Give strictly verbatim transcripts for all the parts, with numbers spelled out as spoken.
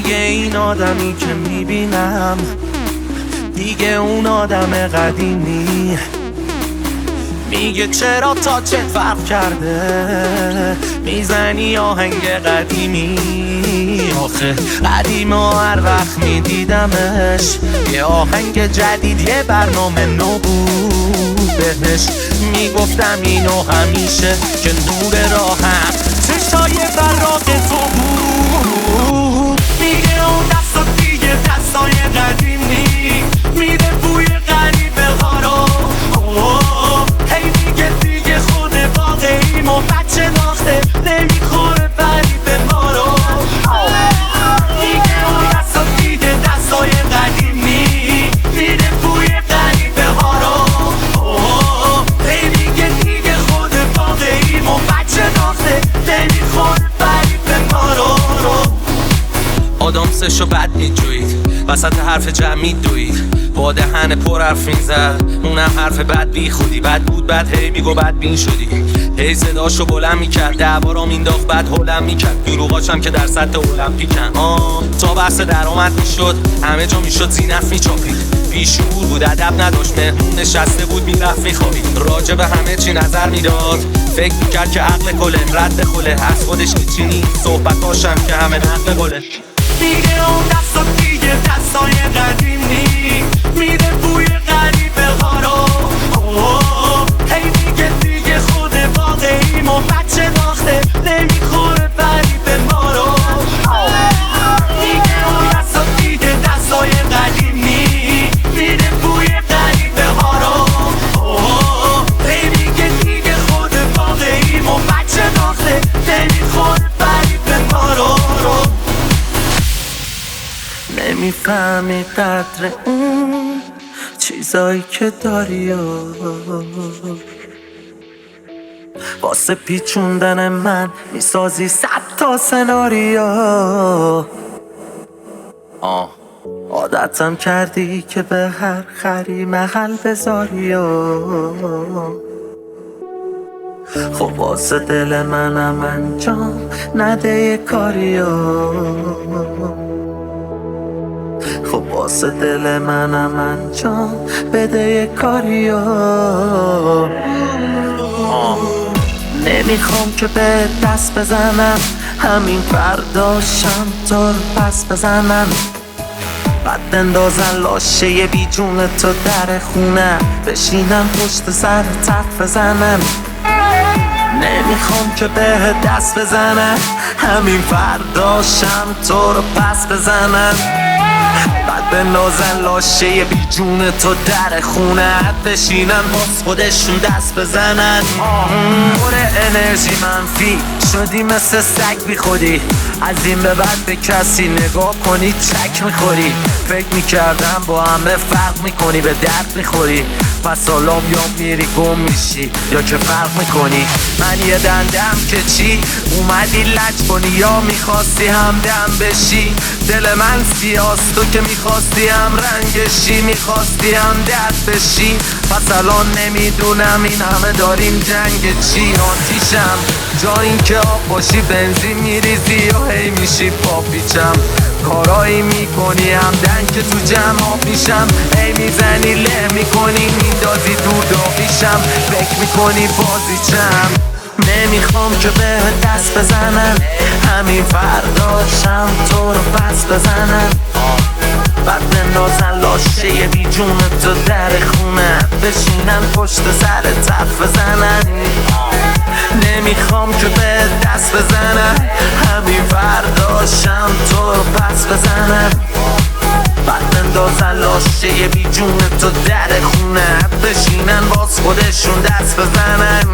میگه این آدمی که میبینم دیگه اون آدم قدیمی. میگه چرا تا چه فرق کرده میزنی آهنگ قدیمی. آخه قدیم و هر وقت میدیدمش یه آهنگ جدید یه برنامه نو بود بهش. میگفتم اینو همیشه که نور راهم چشای براق تو بود. میگه اون دستا دیگه دستای قدیمی میده بوی غریبه ها رو. هی میگه دیگه خود واقعیم و بچه ناخته نمیخوره فریب ما رو. میگه اون دستا دیگه دستای قدیمی میده بوی غریبه ها رو. هی میگه دیگه خود واقعیم و بچه ناخته نمیخوره فریب ما رو. آدم سشو بد میجوید وسط حرف جمعی دوید با دهن پر حرف میزد اونم حرف بد بی خودی. بد بود بد هی میگو بد بین شدی. هی صداشو بلند میکرد دعوارا مینداخت بد هولم میکرد. دروغاشم که در سطح المپیکن. آه تا بحث درآمد میشد همه جا میشد زینف میچاپید. بیشعور بود ادب نداشت مهمون نشسته بود میرفت میخوابید. راجع به همه چی نظر میداد فکر میکرد که عقل کله رد خله از خودش هیچی نیست. صحبتاشم که همه نقل قله. میگه اون دستا دیگه دستای قدیمی میده بوی غریبه ها رو. هی میگه دیگه خود واقعیم و بچه ناخته نمیخوره فریب ما رو. میگه اون دستا دیگه دستای قدیمی میده بوی غریبه ها رو. هی میگه دیگه خود واقعیم و بچه ناخته نمیخوره فریب ما رو. نمیفهمی قدر اون چیزایی که داری و واسه پیچوندن من میسازی صد تا سناریو. آه عادتم کردی که به هر خری محل بذاری و خب واسه دل منم انجام نده یه کاریو. خب واسه دل منم انجام بده یه کاریو. نمیخوام که به دست بزنم همین فرداشم تو رو پس بزنم. بعد بندازن لاشه یه بی جون تو در خونه بشینم پشت سر تخت بزنم. نمیخوام که به دست بزنم همین فرداشم تو رو پس بزنم. بعد بندازن لاشه بی جون تو در خونه بشینن باز خودشون دست بزنن. پر انرژی منفی شدی مثل سگ بی خودی. از این به بعد به کسی نگاه کنی چک میخوری. فکر میکردم با همه فرق میکنی به درد میخوری. پس حالا یا میری گم میشی یا که فرق میکنی. من یه دندم که چی اومدی لج کنی یا میخواستی همدم بشی. دل من سیاست تو که میخواستی هم رنگشی میخواستی هم درد بشی. پس الان نمیدونم این همه داریم جنگ چی. آتیشم جا این که آب باشی بنزین میریزی یا هی میشی پاپیچم. کارایی میکنی همدن که تو جمع میشم. هی میزنی له میکنی میندازی دور داغیشم. فکر میکنی بازیچم. نمیخوام که به دست بزنم همین فرداشم تو رو پس بزنم. بعد بندازن لاشه یه بی جون تو در خونه بشینن پشت سر تخت بزنن. نمیخوام که به دست بزنم همین فرداشم تو رو پس بزنم. بعد بندازن لاشه یه بی جون تو در خونه بشینن باز خودشون دست بزنن.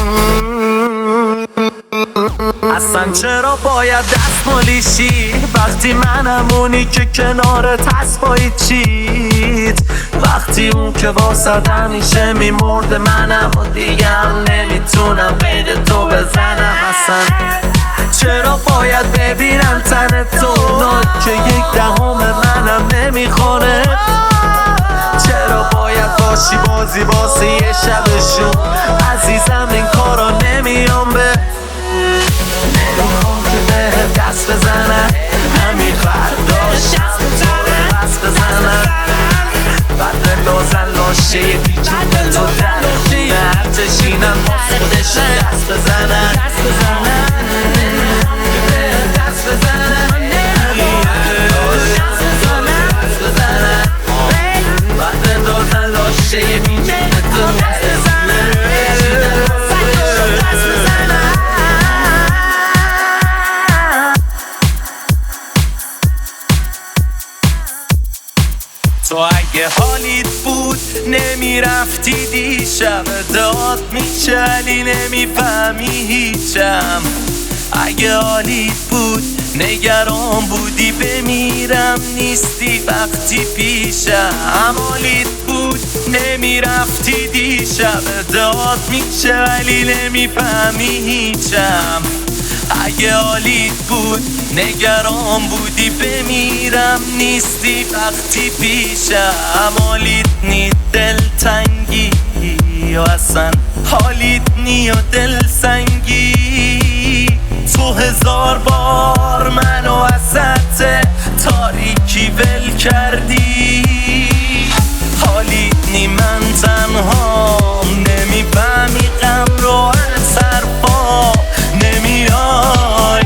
اصلا چرا باید دستمالی شی وقتی منم اونی که کنارت هست با چیت. وقتی اون که واسه همیشه میمرده منم و دیگه هم نمیتونم غیر تو بزنم. اصلا چرا باید ببینم تن تو اونا که یک دهم منم نمیخوره. چرا باید باشی بازی واسه یه شبشون عزیزم این کارا نمیام به. نمیخوام که به دست بزنم همین فرد داشتم تو رو پس بزنم بعد بندازن لاشه بیجون تو در خونه هرچشینم باز خودشون دست بزنن دست بزنن دست بزنن دست بزنن بعد بندازن لاشه بیجون تو دست بزنن دست بزنن. تو اگه حالیت بود نمیرفتی دیشب داد میچلی نمیفهمی هیچم اگه حالیت بود نگران بودی بمیرم نیستی وقتی پیشم حالیت بود نمیرفتی دیشب داد میچلی نمیفهمی هیچم اگه حالیت بود نگران بودی بمیرم نیستی وقتی پیشم حالیت نی دلتنگی یا اصلا حالیت نی و دلسنگی تو هزار بار منو وسط تاریکی ول کردی حالیت نی من تنهام نمیفهمی غم رو از حرفا نمیای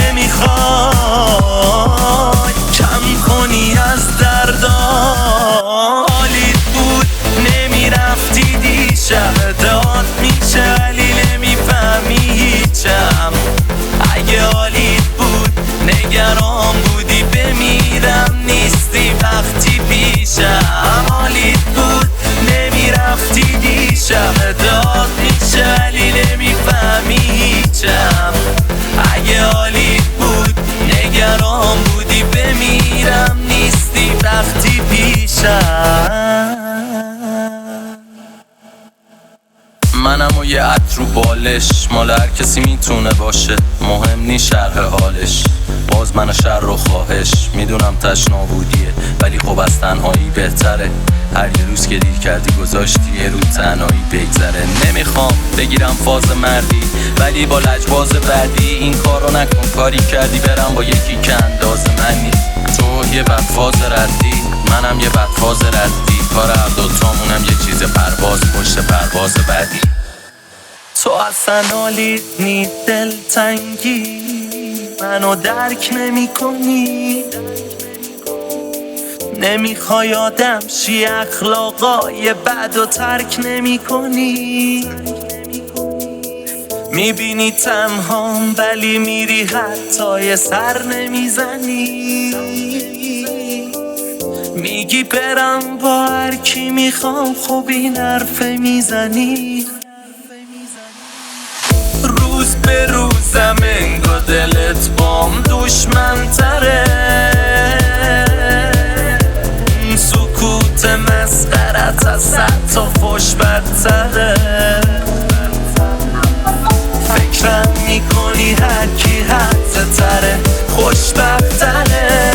نمیخوای کم کنی از دردا حالیت بود نمیرفتی دیشب داد میشه ولی نمیفهمی هیچم اگه حالیت بود نگران بودی بمیرم نیستی وقتی پیشم حالیت بود نمیرفتی دیشب داد میشه ولی نمیفهمی هیچم اگه حالیت بود نگران بودی بمیرم نیستی وقتی پیشم منم و یه عطر و بالش مال هر کسی میتونه باشه مهم نی شرح حالش باز من شر و خواهش میدونم تشنا بودیه ولی خب از تنهایی بهتره هر یه روز که دیر کردی گذاشتی یه رو تنهایی بگذره نمیخوام بگیرم فاز مردی ولی با لجباز بعدی این کارو نکن کاری کردی برم با یکی که انداز منی تو یه بدفاز ردی منم یه بدفاز ردی کار هر دوتامونم یه چیز پرواز پشت پرواز بعدی تو اصلا حالیت نی دلتنگی منو درک نمی کنی نمیخوای آدم شی اخلاقای بد و ترک نمی کنی میبینی تنهام ولی میری حتی یه سر نمیزنی میگی برم با هر کی میخوام خب این حرف میزنی روز به روزم انگار دلت بام دشمن تره سکوت مسخرت از صد تا فش بدتره فکرم میکنی هر کی حد تره خوشبختره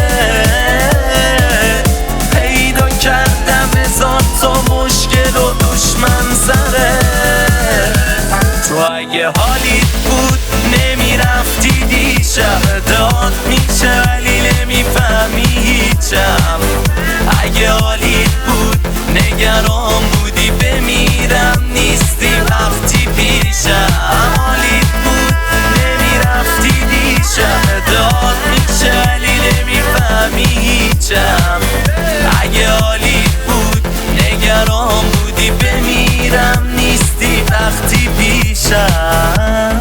پیدا کردم هزار تا مشکل و دشمن سره تو اگه حالیت بود نمیرفتی دیشب داد میشه ولی نمیفهمی هیچم اگه حالیت بود نگران بودی بمیرم نیستی وقتی پیشم حالیت بود نمیرفتی دیشب داد میشه ولی نمیفهمی هیچم اگه حالیت بود نگران بودی بمیرم نیستی وقتی پیشم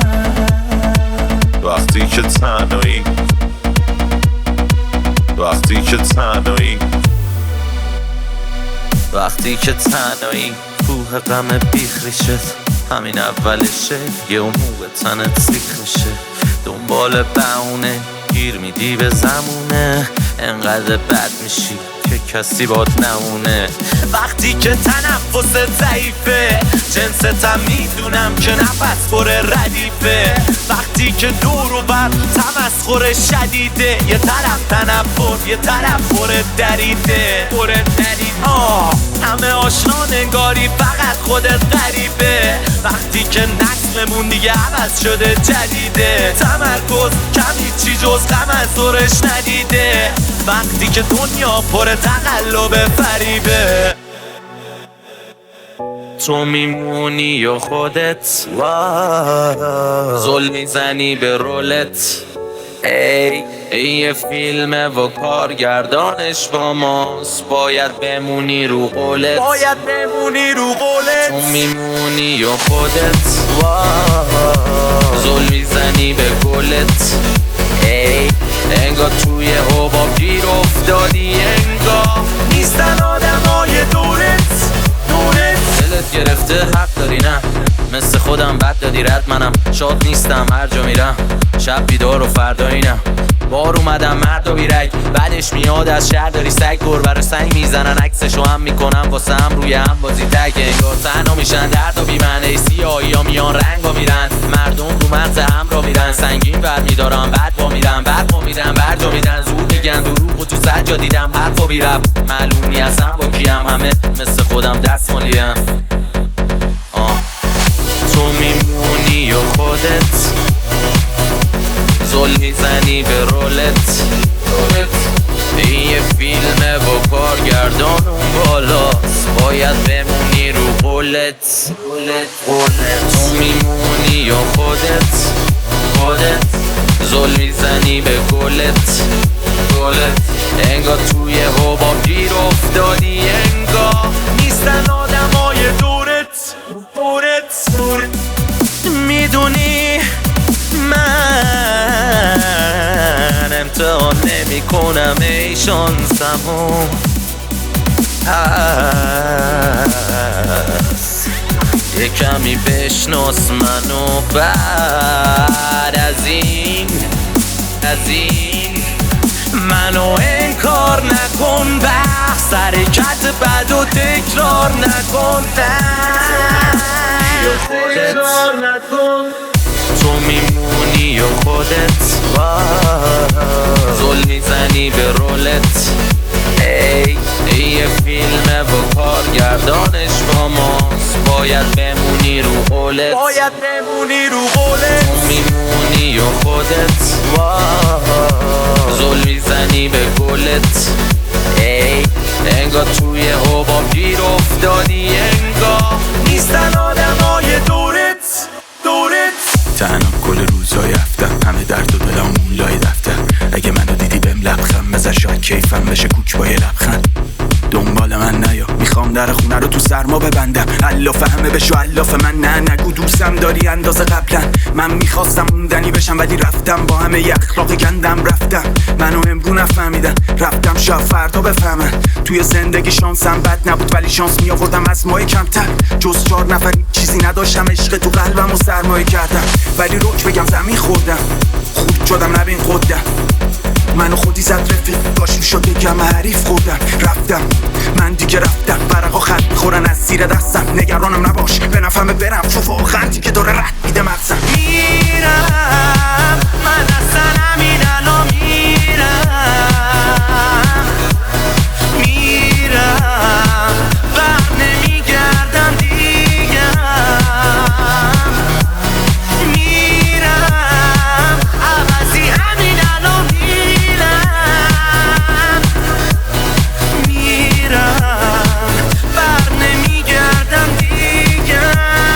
وقتی که تنهایی وقتی که تنهایی وقتی که تنهایی کوه غم بیخریشت همین اولشه یه موقع تنت سیخ میشه دنبال بهونه گیر میدی به زمونه انقدر بد میشی که کسی باد نمونه وقتی که تنفست ضعیفه جنستم میدونم که نفس پر ردیفه وقتی که دور و بر تمسخر شدیده یه طرف تنفر یه طرف پر دریده پر دریده آه همه آشنا نگاری فقط خودت غریبه. وقتی که نسلمون دیگه عوض شده جدیده، تمرکز کمی چی جز غم از دورش ندیده. وقتی که دنیا پر تقلب فریبه، تو میمونی یا خودت زل میزنی به رولت. ای ای یه فیلمه و کارگردانش با ماست، باید بمونی رو قولت، باید بمونی رو قولت. تو میمونی یا خودت زل میزنی به گلت. ای انگار توی حباب گیر افتادی، انگار نیستن آدمای دورت دورت. دلت گرفته حق داری نه، مثل خودم بد دادی رد. منم شاد نیستم هر جا میرم، شب بیدار و فردا اینم. بار اومدم مرد و بیرک، بعدش میاد از شهر داری سگ. گربه رو سنگ میزنن عکسشو هم میکنم واسه هم روی هم بازی تک. انگار تنها میشن درد و بیمنه، سیاهی ها میان رنگ ها میرن. مردم رو مغز هم را میرن، سنگین بر میدارم بعد با میرن. برد با میدن برجا میدن، زود میگن دروغ و تو سجا دیدم حرف و بیرب. معلومی اصلا با کیم، همه مثل خودم دست مالیم. تو میمونی یا خودت زل میزنی به رولت. این یه فیلمه با کارگردان اون بالاست، باید بمونی رو قولت. تو میمونی یا خودت خودت زل میزنی به گلت گلت. انگار توی حباب گیر افتادی، انگار نیستن آدمای دورت دورت دورت. میدونی من امتحان نمی کنم ای شانسمو، هست یه کمی بشناس منو. بعد از این از این منو انکار نکن، بحث حرکت بد و تکرار نکن، تکرار نکن. تو میمونی یا خودت زل میزنی به رولت. ای ای یه فیلمه و کارگردانش با ماست، باید بمونی رو قولت، باید بمونی رو قولت. تو میمونی یا خودت زل میزنی به گلت. ای انگار توی حباب گیر افتادی، انگار نیستن آدمای دورت دورت. تنم کل روزای هفتم، همه درد و دلم اون لای دفتر. اگه منو دیدی بهم لبخند بزن، شاید کیفم بشه کوک با یه لبخند. دنبال من نیا، میخوام در خونه رو تو سرما ببندم. الاف همه بشو الاف من، نه نگو دوستم داری اندازه قبلا. من میخواستم موندنی بشم ولی رفتم، با همه ی اخلاق گندم رفتم. منو امرو نفهمیدن، رفتم شاید فردا بفهمن. توی زندگی شانسم بد نبود ولی شانس میآوردم از ماه کمتر. جز چهار نفر چیزی نداشتم، عشق تو قلبم و سرمایه کردم. ولی روک بگم زمین خوردم، خورد شدم نبین خودم. منو خودی زد رفیق، داشت میشد بگم حریف خوردم. رفتم من دیگه رفتم، برقا خط میخورن از زیر دستم. نگرانم نباش به نفهمه برم، چون واقعا دیگه داره رد میده مغزم. میرم من اصلا همین الان میرم میرم بر نمیگردم دیگه. میرم عوضی همین الان میرم میرم بر نمیگردم دیگه.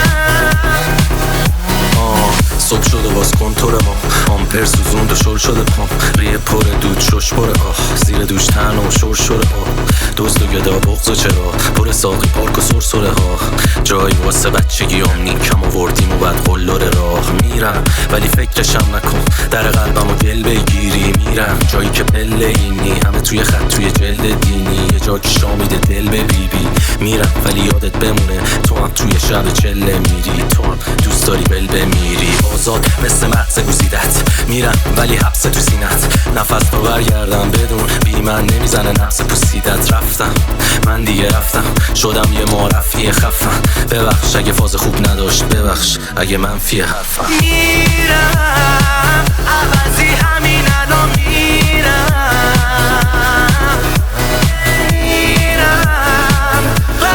صبح شده باز کنتور ما، آمپر سوزوند و شل شده پام. ریه پر دود شش پره آه، زیر دوش تن و شور شده آه. دوست و گدا بغض و چرا پر ساقی پارک و سرسره ها. جایی واسه بچگی هم نیکم آوردیم و بعد قلور راه. میرم ولی فکرشم نکن، در قلبم و دل بگیری. میرم جایی که پله اینی، همه توی خط توی جلد دینی. یه جا که شامیده دل به بی بی. میرم ولی یادت بمونه تو هم توی شب چله میری. تو هم دوست داری بل بمیری، آزاد مثل مغز گزیدت. میرم ولی حبس تو سینت، نفس تو برگردم بدون بی من نمیزنه نفس پوسیدت. رفتم من دیگه رفتم، شدم یه معرفی خفن. ببخش اگه فاز خوب نداشت، ببخش اگه منفی حرفم. میرم عوضی همین الان میرم میرم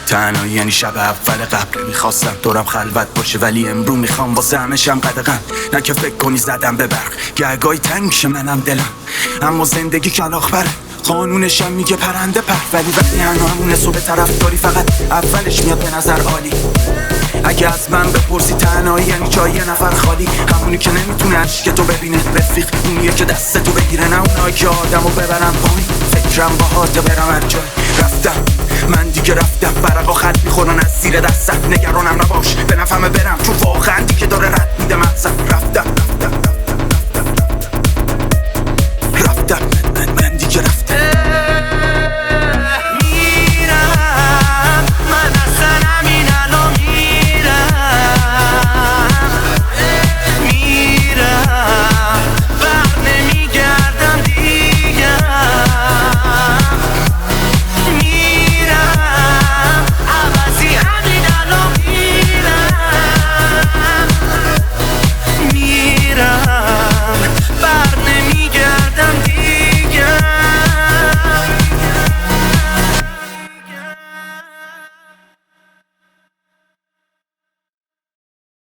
تنهایی یعنی شب اول قبل میخواستم دورم خلوت باشه ولی امرو میخوام واسه همشم قدغن. نه که فکر کنی زدم به برق گرگای تنگ میشه منم دلم، اما زندگی کلاخ بره قانونشم میگه پرنده پر. ولی وقتی هنو همونه صبح طرف داری فقط اولش میاد به نظر عالی. اگه از من بپرسی تنهایی یعنی جای یه نفر خالی، همونی که نمیتونه عشق تو ببینه رفیق، اونیه که دست تو بگیره، نه اونایی که آدمو ببرم پایین. فکرم باهات برم هر جای رفتم، من دیگه رفتم. برقا خط میخورن از زیر دستم، نگرانم نباش به نفهمه